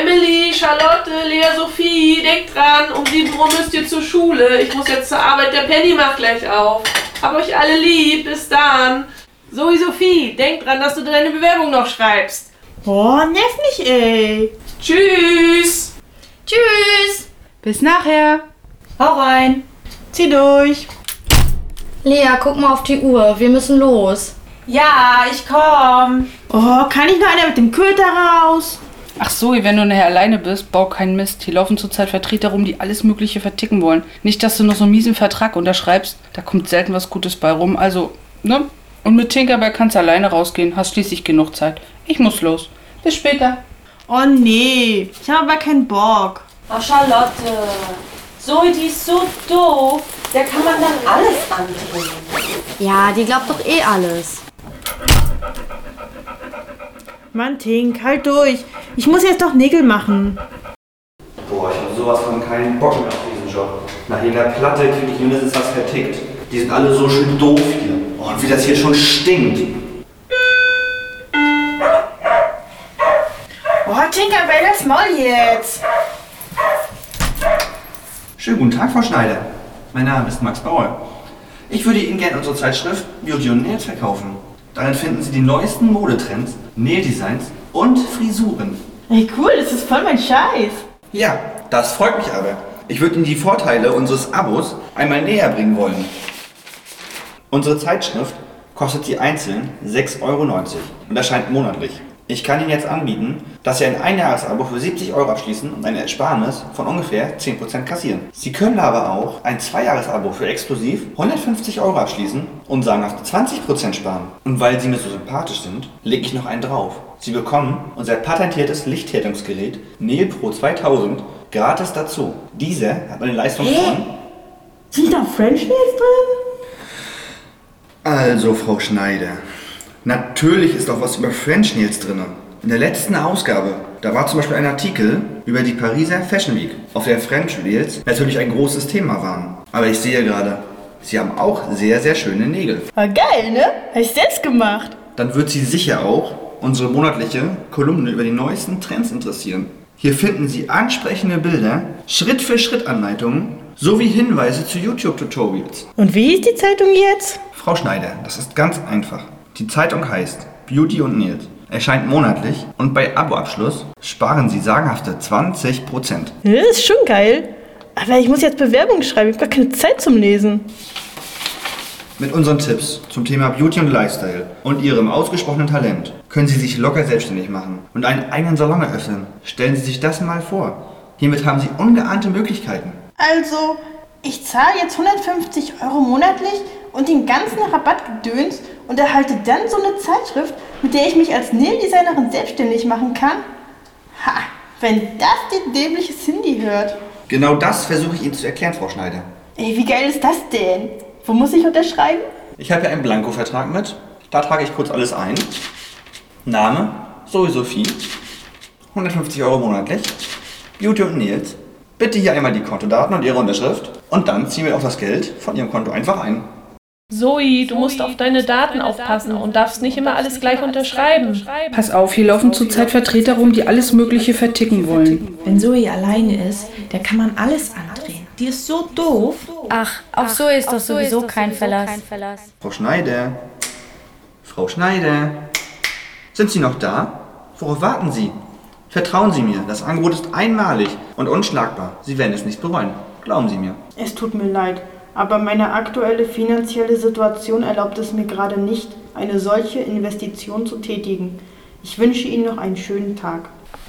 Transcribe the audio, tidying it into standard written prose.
Emily, Charlotte, Lea, Sophie, denkt dran, um 7 Uhr müsst ihr zur Schule. Ich muss jetzt zur Arbeit, der Penny macht gleich auf. Hab euch alle lieb, bis dann. Zoe, Sophie, denk dran, dass du deine Bewerbung noch schreibst. Boah, nerv nicht, ey. Tschüss. Tschüss. Bis nachher. Hau rein. Zieh durch. Lea, guck mal auf die Uhr. Wir müssen los. Ja, ich komm. Oh, kann nicht noch einer mit dem Köter raus? Ach so, wenn du nachher alleine bist, bau keinen Mist. Hier laufen zurzeit Vertreter rum, die alles Mögliche verticken wollen. Nicht, dass du noch so einen miesen Vertrag unterschreibst. Da kommt selten was Gutes bei rum. Also, ne? Und mit Tinkerbell kannst du alleine rausgehen. Hast schließlich genug Zeit. Ich muss los. Bis später. Oh nee, ich habe aber keinen Bock. Oh, Charlotte. Zoe, die ist so doof. Der kann man dann alles andrehen. Ja, die glaubt doch eh alles. Mann, Tink, halt durch. Ich muss jetzt doch Nägel machen. Boah, ich habe sowas von keinen Bock mehr auf diesen Job. Nach jeder Platte kriege ich mindestens was vertickt. Die sind alle so schön doof hier. Oh, und wie das hier schon stinkt. Oh, Tinkerbell, das Maul jetzt. Schönen guten Tag, Frau Schneider. Mein Name ist Max Bauer. Ich würde Ihnen gerne unsere Zeitschrift Beauty und Nails verkaufen. Darin finden Sie die neuesten Modetrends, Naildesigns und Frisuren. Ey, cool, das ist voll mein Scheiß. Ja, das freut mich aber. Ich würde Ihnen die Vorteile unseres Abos einmal näher bringen wollen. Unsere Zeitschrift kostet Sie einzeln 6,90 € und erscheint monatlich. Ich kann Ihnen jetzt anbieten, dass Sie ein Einjahresabo für 70 € abschließen und eine Ersparnis von ungefähr 10% kassieren. Sie können aber auch ein Zweijahresabo für exklusiv 150 € abschließen und sagenhafte 20% sparen. Und weil Sie mir so sympathisch sind, lege ich noch einen drauf. Sie bekommen unser patentiertes Lichthärtungsgerät Nail Pro 2000 gratis dazu. Dieser hat eine Leistung von... Sind da French Nails drin? Also, Frau Schneider, natürlich ist auch was über French Nails drin. In der letzten Ausgabe, da war zum Beispiel ein Artikel über die Pariser Fashion Week, auf der French Nails natürlich ein großes Thema waren. Aber ich sehe gerade, Sie haben auch sehr, sehr schöne Nägel. War geil, ne? Hab ich selbst gemacht. Dann wird Sie sicher auch unsere monatliche Kolumne über die neuesten Trends interessieren. Hier finden Sie ansprechende Bilder, Schritt-für-Schritt-Anleitungen sowie Hinweise zu YouTube-Tutorials. Und wie hieß die Zeitung jetzt? Frau Schneider, das ist ganz einfach. Die Zeitung heißt Beauty und Nails, erscheint monatlich und bei Aboabschluss sparen Sie sagenhafte 20%. Ja, das ist schon geil. Aber ich muss jetzt Bewerbung schreiben, ich habe gar keine Zeit zum Lesen. Mit unseren Tipps zum Thema Beauty und Lifestyle und Ihrem ausgesprochenen Talent können Sie sich locker selbstständig machen und einen eigenen Salon eröffnen. Stellen Sie sich das mal vor. Hiermit haben Sie ungeahnte Möglichkeiten. Also, ich zahle jetzt 150 € monatlich und den ganzen Rabattgedöns und erhalte dann so eine Zeitschrift, mit der ich mich als Naildesignerin selbstständig machen kann? Ha, wenn das die dämliche Cindy hört. Genau das versuche ich Ihnen zu erklären, Frau Schneider. Ey, wie geil ist das denn? Wo muss ich unterschreiben? Ich habe hier einen Blankovertrag mit. Da trage ich kurz alles ein. Name, Zoe Sophie, 150 € monatlich, Beauty und Nails. Bitte hier einmal die Kontodaten und Ihre Unterschrift. Und dann ziehen wir auch das Geld von Ihrem Konto einfach ein. Zoe, du musst auf deine Daten aufpassen und darfst nicht immer alles gleich unterschreiben. Pass auf, hier laufen zurzeit Vertreter rum, die alles Mögliche verticken wollen. Wenn Zoe alleine ist, da kann man alles andrehen. Die ist so doof. Ach, auf Zoe ist doch sowieso kein Verlass. Frau Schneider. Frau Schneider. Sind Sie noch da? Worauf warten Sie? Vertrauen Sie mir, das Angebot ist einmalig und unschlagbar. Sie werden es nicht bereuen. Glauben Sie mir. Es tut mir leid, aber meine aktuelle finanzielle Situation erlaubt es mir gerade nicht, eine solche Investition zu tätigen. Ich wünsche Ihnen noch einen schönen Tag.